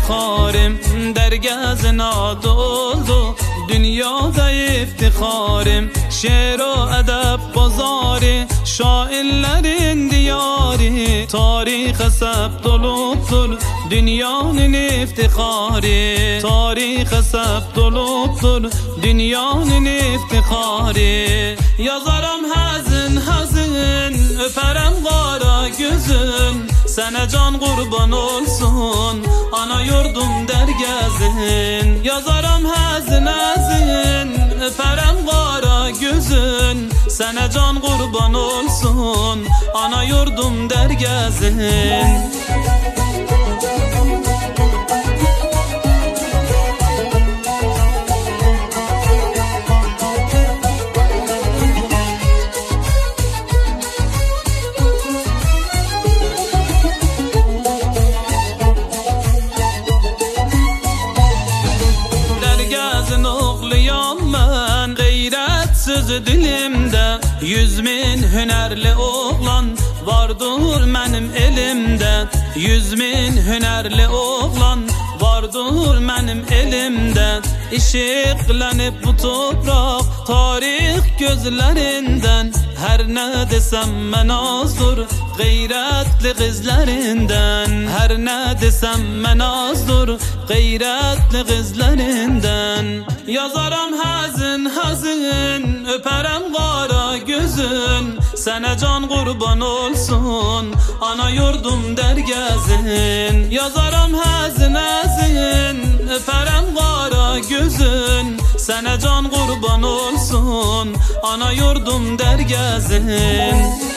iftiharım, dergazına doldu dünyada iftiharım. Şiir o edep pazarı, şairlerin diyarı, tarih hesap doludur dünyanın iftiharı. Tarih hesap doludur dünyanın iftiharı. Yazarım hazin hazin, öperem kara gözün, sana can kurban olsun ana yurdum dergazin. Yazarım hazin hazin, öperem kara gözün, sana can kurban olsun ana yurdum dergazin. Sözü dilimde 100 bin hünerli oğlan vardır benim elimde. 100 bin hünerli oğlan vardır benim elimde. İşıklanıp bu toprak tarih gözlerinden. Her ne desem ben azdır gayretli kızlarından. Her ne desem ben azdır gayretli kızlarından. Yazarım hazin hazin, öperem kara gözün, sana can kurban olsun ana yurdum dergazin. Yazarım hazin hazin, öperem kara gözün, sana can kurban olsun ana yurdum dergazin.